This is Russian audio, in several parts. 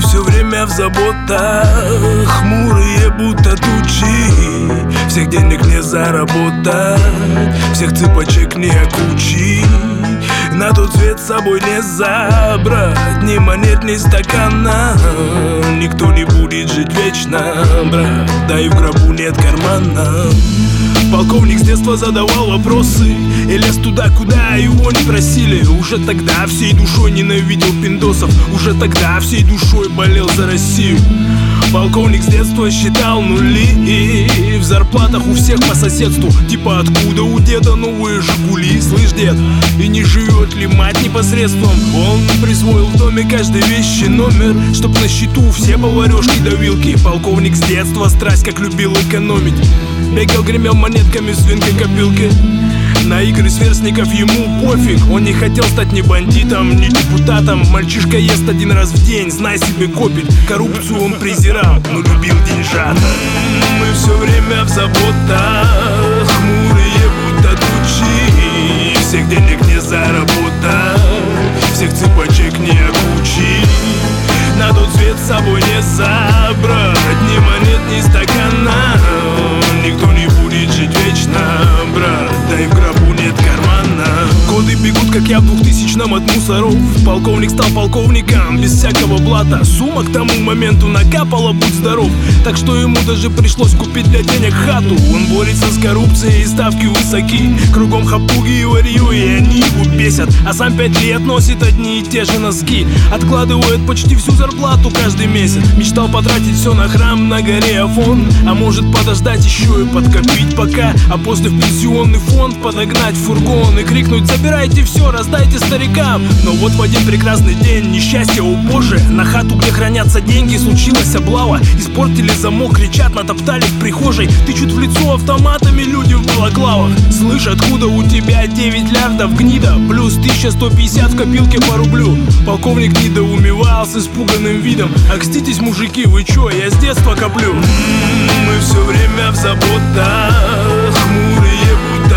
все время в заботах, хмурые будто тучи. Всех денег не заработать, всех цыпочек не окучить. На тот свет с собой не забрать ни монет, ни стакана. Никто не будет жить вечно, брат, да и в гробу нет кармана. Полковник с детства задавал вопросы и лез туда, куда его не просили. Уже тогда всей душой ненавидел пиндосов, уже тогда всей душой болел за Россию. Полковник с детства считал нули и в зарплатах у всех по соседству. Типа откуда у деда новые Жигули? Слышь, дед, и не живет ли мать непосредством? Он присвоил в доме каждой вещи номер, чтоб на счету все поварешки до вилки. Полковник с детства страсть как любил экономить. Бегал, гремел монетками в свинкой копилки. На игры сверстников ему пофиг. Он не хотел стать ни бандитом, ни депутатом. Мальчишка ест один раз в день, знай себе копит. Коррупцию он презирал, но любил деньжата. Мы все время в заботах, хмурые будто тучи. Всех денег не заработать, всех цыпочек не окучить. На тот свет с собой не забрать ни монет, ни стакана. Никто не будет жить вечно, брат, да и в гробу нет кармана. Годы бегут, как я в 2000-м от мусоров. Полковник стал полковником без всякого блата. Сумма к тому моменту накапала, будь здоров. Так что ему даже пришлось купить для денег хату. Он борется с коррупцией, ставки высоки. Кругом хапуги и варьё, и они его бесят. А сам 5 лет носит одни и те же носки. Откладывает почти всю зарплату каждый месяц. Мечтал потратить все на храм на горе Афон. А может подождать еще и подкопить пока. А после в пенсионный фонд подогнать фургон и крикнуть: забирайте все, раздайте старикам. Но вот в один прекрасный день несчастье, о боже. На хату, где хранятся деньги, случилась облава. Испортили замок, кричат, натоптали в прихожей. Тычут в лицо автоматами люди в балаклавах. Слышь, откуда у тебя 9 лярдов, гнида? Плюс 1150 в копилке по рублю. Полковник недоумевал с испуганным видом: окститесь, мужики, вы чё, я с детства коплю. Мы все время в заботах, хмурые будто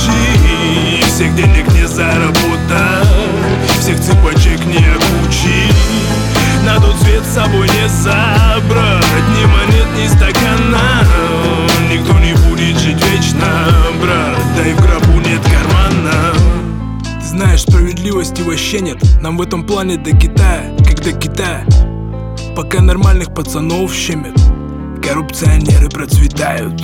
тучи. Всех денег не заработать, всех цыпочек не окучить. На тот свет с собой не забрать ни монет, ни стакана. Никто не будет жить вечно, брат, да и в гробу нет кармана. Ты знаешь, справедливости вообще нет. Нам в этом плане до Китая, как до Китая. Пока нормальных пацанов щемят, коррупционеры процветают.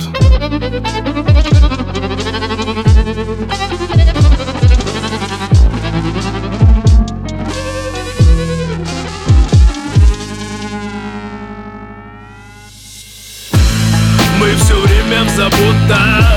Мы все время в заботах,